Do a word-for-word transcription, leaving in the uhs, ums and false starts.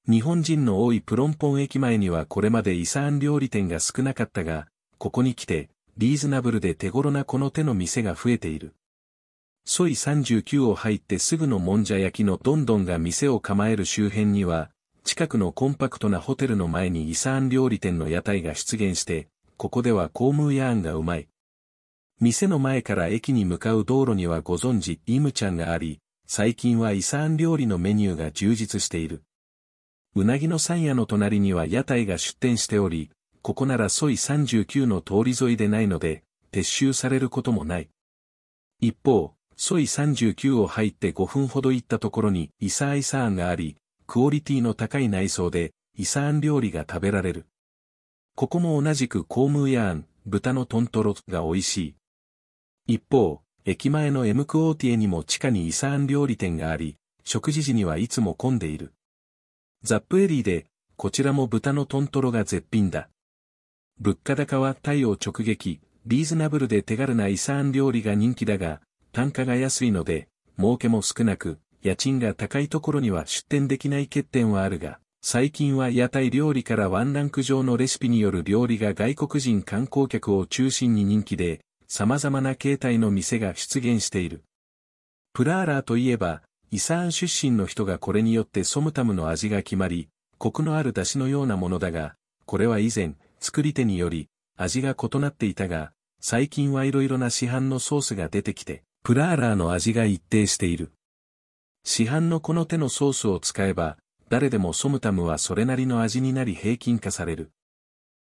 日本人の多いプロンポン駅前にはこれまでイサーン料理店が少なかったが、ここに来て、リーズナブルで手頃なこの手の店が増えている。ソイさんじゅうきゅうを入ってすぐのもんじゃ焼きのどんどんが店を構える周辺には、近くのコンパクトなホテルの前にイサーン料理店の屋台が出現して、ここではコームーヤーンがうまい。店の前から駅に向かう道路にはご存知イムチャンがあり、最近はイサーン料理のメニューが充実している。うなぎの山屋の隣には屋台が出店しており、ここならソイさんじゅうきゅうの通り沿いでないので、撤収されることもない。一方、ソイさんじゅうきゅうを入ってごふんほど行ったところにイサーイサーンがあり、クオリティの高い内装で、イサーン料理が食べられる。ここも同じくコームーヤーン、豚のトントロが美味しい。一方、駅前のエムクオーティエにも地下にイサーン料理店があり、食事時にはいつも混んでいる。ザップエリーで、こちらも豚のトントロが絶品だ。物価高はタイを直撃、リーズナブルで手軽なイサーン料理が人気だが、単価が安いので、儲けも少なく、家賃が高いところには出店できない欠点はあるが、最近は屋台料理からワンランク上のレシピによる料理が外国人観光客を中心に人気で、様々な形態の店が出現している。プラーラーといえば、イサーン出身の人がこれによってソムタムの味が決まり、コクのある出汁のようなものだが、これは以前、作り手により、味が異なっていたが、最近はいろいろな市販のソースが出てきて、プラーラーの味が一定している。市販のこの手のソースを使えば、誰でもソムタムはそれなりの味になり平均化される。